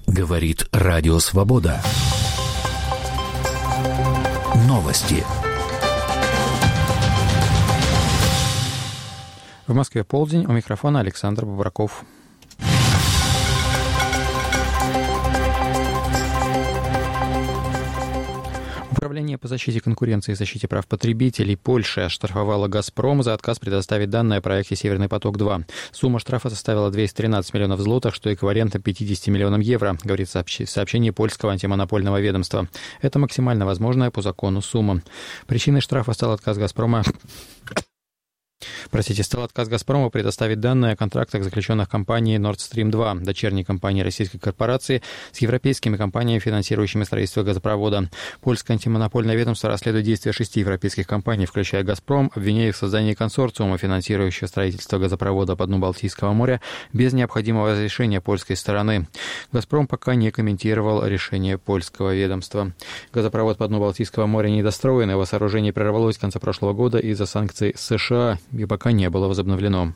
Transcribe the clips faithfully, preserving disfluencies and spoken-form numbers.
Говорит Радио Свобода. Новости. В Москве полдень. У микрофона Александр Бобраков. Управление по защите конкуренции и защите прав потребителей Польши оштрафовало «Газпром» за отказ предоставить данные о проекте «Северный поток-два». Сумма штрафа составила двести тринадцать миллионов злотых, что эквивалентно пятьдесят миллионам евро, говорит в сообщении польского антимонопольного ведомства. Это максимально возможная по закону сумма. Причиной штрафа стал отказ «Газпрома» Простите, стал отказ «Газпрома» предоставить данные о контрактах, заключенных компанией Nord Stream два, дочерней компании российской корпорации, с европейскими компаниями, финансирующими строительство газопровода. Польское антимонопольное ведомство расследует действия шести европейских компаний, включая «Газпром», обвиняя их в создании консорциума, финансирующего строительство газопровода по дну Балтийского моря, без необходимого разрешения польской стороны. «Газпром» пока не комментировал решение польского ведомства. Газопровод по дну Балтийского моря недостроен, его сооружение прервалось в конце прошлого года из-за санкций США и пока не было возобновлено.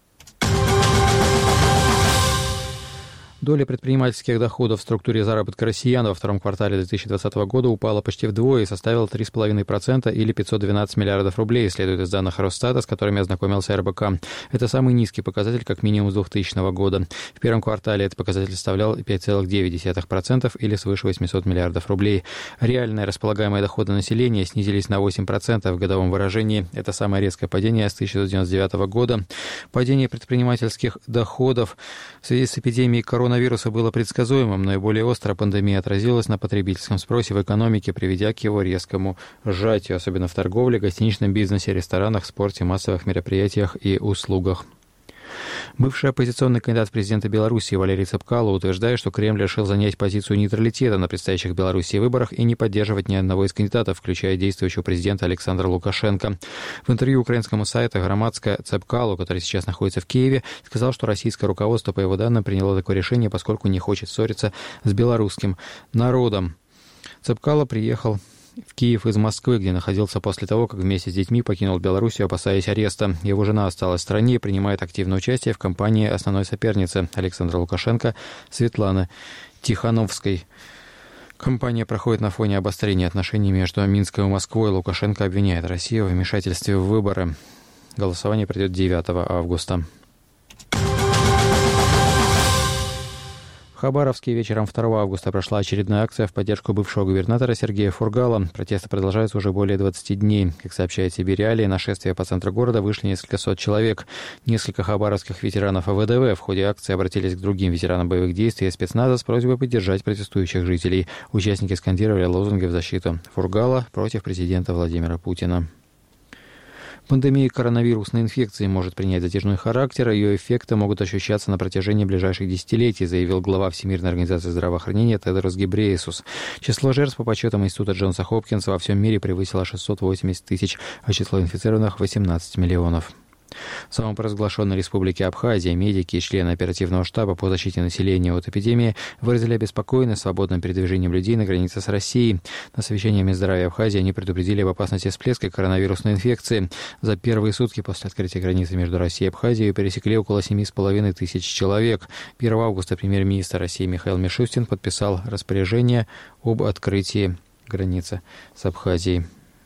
Доля предпринимательских доходов в структуре заработка россиян во втором квартале две тысячи двадцатого года упала почти вдвое и составила три целых пять десятых процента или пятьсот двенадцать миллиардов рублей, следует из данных Росстата, с которыми ознакомился эр бэ ка. Это самый низкий показатель как минимум с двухтысячного года. В первом квартале этот показатель составлял пять целых девять десятых процента или свыше восемьсот миллиардов рублей. Реальные располагаемые доходы населения снизились на восемь процентов в годовом выражении. Это самое резкое падение с тысяча девятьсот девяносто девятого года. Падение предпринимательских доходов в связи с эпидемией коронавируса Коронавируса было предсказуемым, но и более остро пандемия отразилась на потребительском спросе в экономике, приведя к его резкому сжатию, особенно в торговле, гостиничном бизнесе, ресторанах, спорте, массовых мероприятиях и услугах. Бывший оппозиционный кандидат в президенты Беларуси Валерий Цепкало утверждает, что Кремль решил занять позицию нейтралитета на предстоящих в Беларуси выборах и не поддерживать ни одного из кандидатов, включая действующего президента Александра Лукашенко. В интервью украинскому сайту «Громадская» Цепкало, который сейчас находится в Киеве, сказал, что российское руководство, по его данным, приняло такое решение, поскольку не хочет ссориться с белорусским народом. Цепкало приехал в Киев из Москвы, где находился после того, как вместе с детьми покинул Белоруссию, опасаясь ареста. Его жена осталась в стране и принимает активное участие в кампании основной соперницы Александра Лукашенко Светланы Тихановской. Кампания проходит на фоне обострения отношений между Минском и Москвой. Лукашенко обвиняет Россию в вмешательстве в выборы. Голосование пройдет девятого августа. В Хабаровске вечером второго августа прошла очередная акция в поддержку бывшего губернатора Сергея Фургала. Протесты продолжаются уже более двадцати дней. Как сообщает си би Реалии, на шествие по центру города вышли несколько сот человек. Несколько хабаровских ветеранов а вэ дэ вэ в ходе акции обратились к другим ветеранам боевых действий и спецназа с просьбой поддержать протестующих жителей. Участники скандировали лозунги в защиту Фургала против президента Владимира Путина. Пандемия коронавирусной инфекции может принять затяжной характер, и ее эффекты могут ощущаться на протяжении ближайших десятилетий, заявил глава Всемирной организации здравоохранения Тедрос Гебрейесус. Число жертв по подсчетам Института Джонса Хопкинса во всем мире превысило шестьсот восемьдесят тысяч, а число инфицированных – восемнадцать миллионов. В самопровозглашенной республике Абхазия медики и члены оперативного штаба по защите населения от эпидемии выразили обеспокоенность свободным передвижением людей на границе с Россией. На совещании Минздравия Абхазии они предупредили об опасности всплеска коронавирусной инфекции. За первые сутки после открытия границы между Россией и Абхазией пересекли около семи с половиной тысяч человек. первого августа премьер-министр России Михаил Мишустин подписал распоряжение об открытии границы с Абхазией.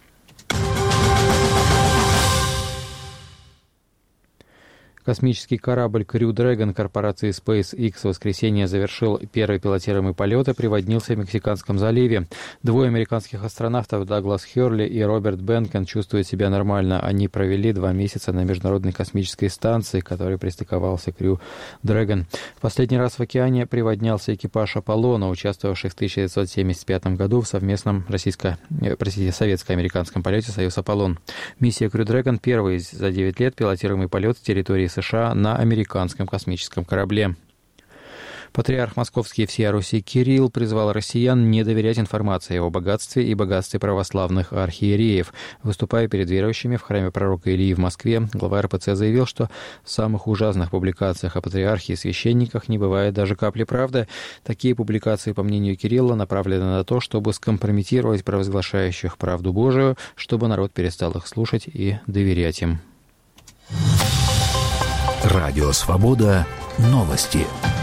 Космический корабль Crew Dragon корпорации SpaceX в воскресенье завершил первый пилотируемый полет и приводнился в Мексиканском заливе. Двое американских астронавтов Даглас Херли и Роберт Бенкен чувствуют себя нормально. Они провели два месяца на Международной космической станции, к которой пристыковался Crew Dragon. В последний раз в океане приводнялся экипаж Аполлона, участвовавший в тысяча девятьсот семьдесят пятом году в совместном российско, простите, советско-американском полете «Союз-Аполлон». Миссия Crew Dragon – первый за девять лет пилотируемый полет с территории США на американском космическом корабле. Патриарх Московский и всея Руси Кирилл призвал россиян не доверять информации о богатстве и богатстве православных архиереев. Выступая перед верующими в храме пророка Илии в Москве, глава эр пэ цэ заявил, что в самых ужасных публикациях о патриархе и священниках не бывает даже капли правды. Такие публикации, по мнению Кирилла, направлены на то, чтобы скомпрометировать провозглашающих правду Божию, чтобы народ перестал их слушать и доверять им. Радио Свобода. Новости.